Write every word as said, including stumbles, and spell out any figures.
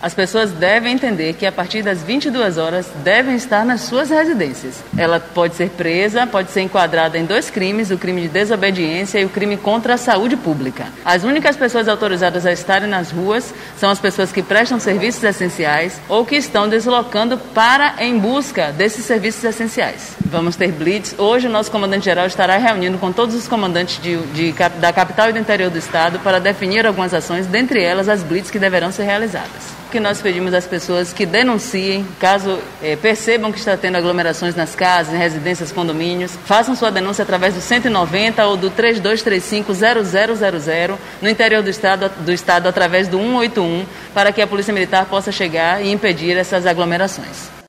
As pessoas devem entender que a partir das vinte e duas horas devem estar nas suas residências. Ela pode ser presa, pode ser enquadrada em dois crimes, o crime de desobediência e o crime contra a saúde pública. As únicas pessoas autorizadas a estarem nas ruas são as pessoas que prestam serviços essenciais ou que estão deslocando para em busca desses serviços essenciais. Vamos ter blitz. Hoje o nosso comandante-geral estará reunindo com todos os comandantes de, de, da capital e do interior do estado para definir algumas ações, dentre elas as blitz que deverão ser realizadas. Que nós pedimos às pessoas que denunciem, caso eh, percebam que está tendo aglomerações nas casas, em residências, condomínios, façam sua denúncia através do cento e noventa ou do três dois três cinco zero zero zero zero, no interior do estado, do estado através do cento e oitenta e um, para que a Polícia Militar possa chegar e impedir essas aglomerações.